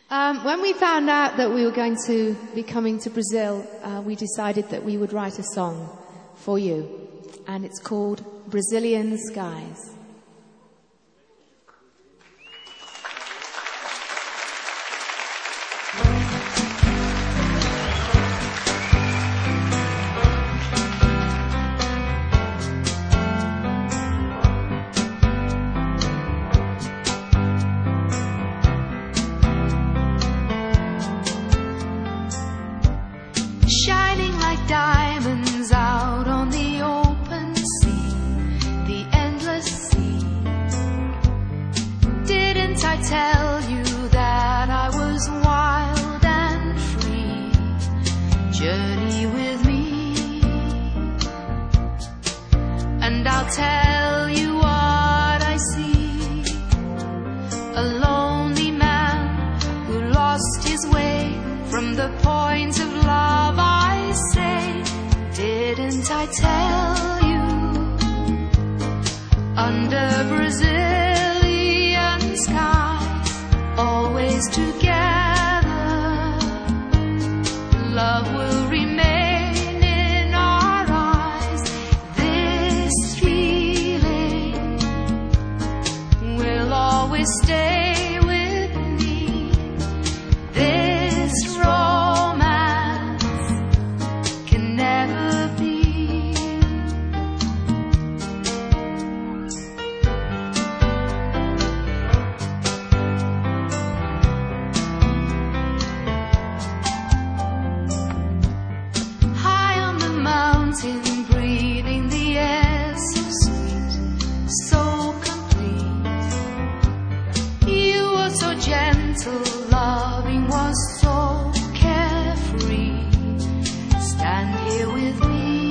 When we found out that we were going to be coming to Brazil, we decided that we would write a song for you. And it's called Brazilian Skies. Shining like diamonds out on the open sea, the endless sea. Didn't I tell you that I was wild and free? Journey with me, and I'll tell you what I see. A lonely man who lost his way from the point of love, I say. Didn't I tell you? Under Brazilian skies, always together, love will remain in our eyes. This feeling will always stay with me. This romance can never be. High on the mountain, breathing the air so sweet, so complete. You were so gentle, loving was so carefree. Stand here with me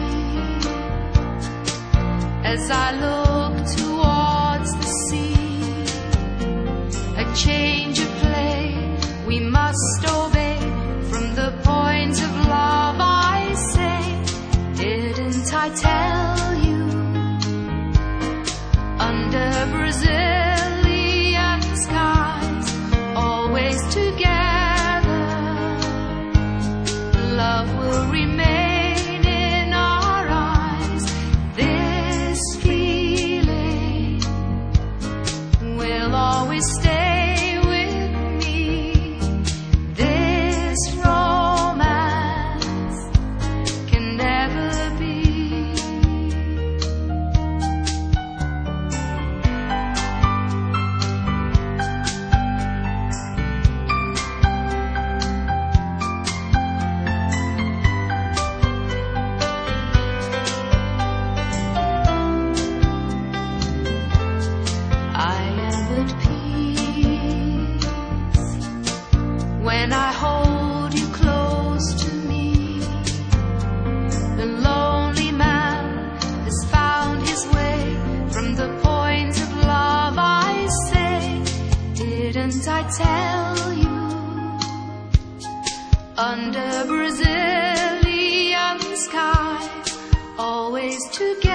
as I look towards the sea. A change of play we must obey. From the point of love, I say. Didn't I tell you? Under Brazilian skies, always together, love will remain in our eyes. This feeling will always stay with me. This romance can never be. I am at peace when I hold you close to me. The lonely man has found his way from the point of love, I say. Didn't I tell you? Under Brazilian skies, always together.